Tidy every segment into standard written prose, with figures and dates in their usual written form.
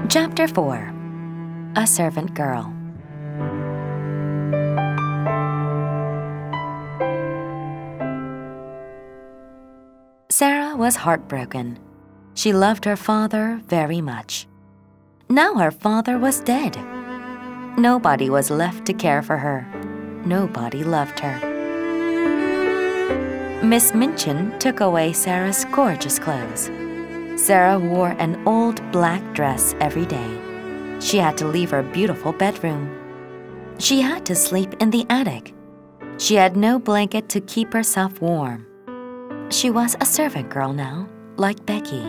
Chapter 4. A Servant Girl. Sarah was heartbroken. She loved her father very much. Now her father was dead. Nobody was left to care for her. Nobody loved her. Miss Minchin took away Sarah's gorgeous clothes. Sarah wore an old black dress every day. She had to leave her beautiful bedroom. She had to sleep in the attic. She had no blanket to keep herself warm. She was a servant girl now, like Becky.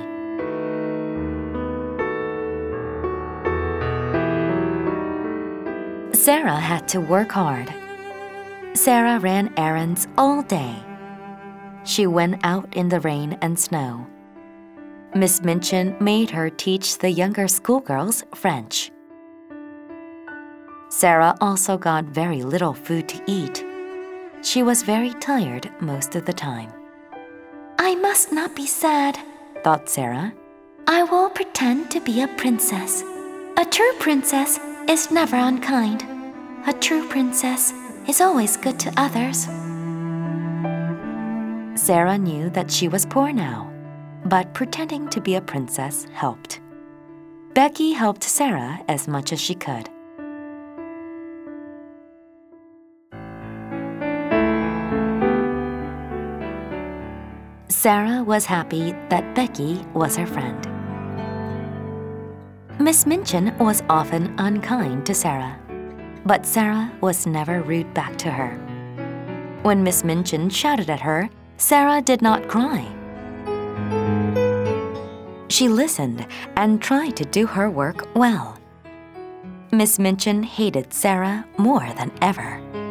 Sarah had to work hard. Sarah ran errands all day. She went out in the rain and snow. Miss Minchin made her teach the younger schoolgirls French. Sarah also got very little food to eat. She was very tired most of the time. "I must not be sad," thought Sarah. "I will pretend to be a princess. A true princess is never unkind. A true princess is always good to others." Sarah knew that she was poor now, but pretending to be a princess helped. Becky helped Sarah as much as she could. Sarah was happy that Becky was her friend. Miss Minchin was often unkind to Sarah, but Sarah was never rude back to her. When Miss Minchin shouted at her, Sarah did not cry. She listened and tried to do her work well. Miss Minchin hated Sarah more than ever.